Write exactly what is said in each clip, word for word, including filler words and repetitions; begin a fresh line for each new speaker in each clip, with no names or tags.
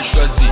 choisi.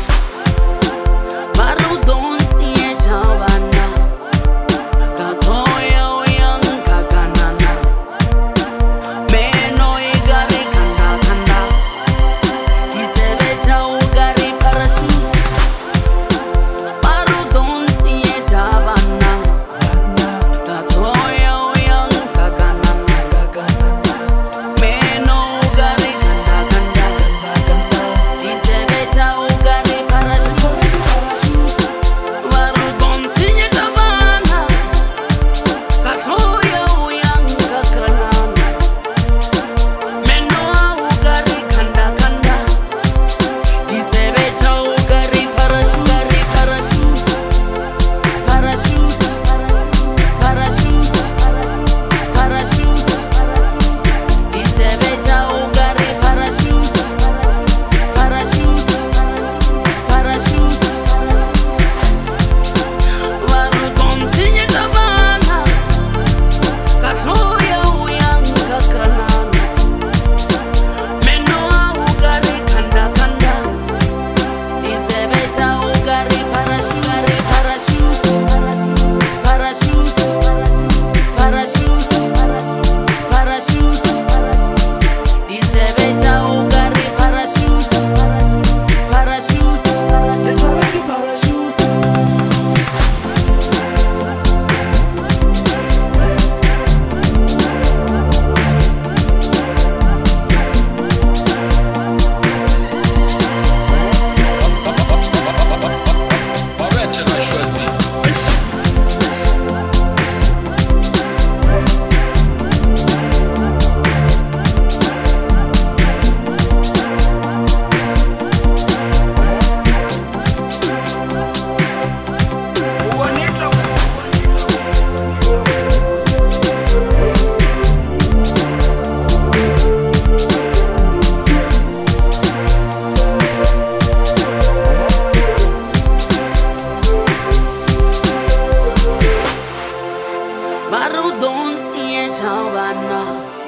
Chavana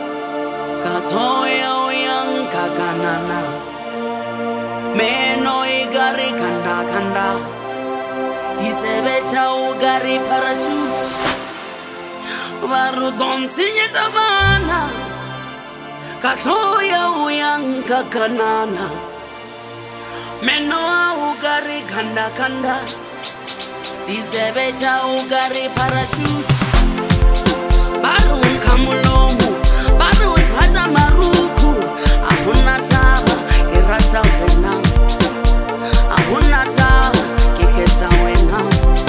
Katoya Yang Kakanana Meno Igari Kanda Kanda Disebecha Ugari Parachute Varudon Sinya Chavana Katoya Yang Kakanana Meno Ugari Kanda Kanda Disebecha Ugari Parachute Baru kamulomu, baru hata maruku. Ahuna taba, irata wena. Ahuna taba, kiketa wena.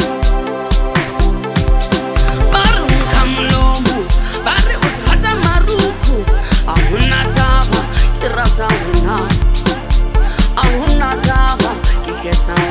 Baru kamulomu, baru hata maruku. Ahuna taba, irata wena. Ahuna taba, kiketa wena.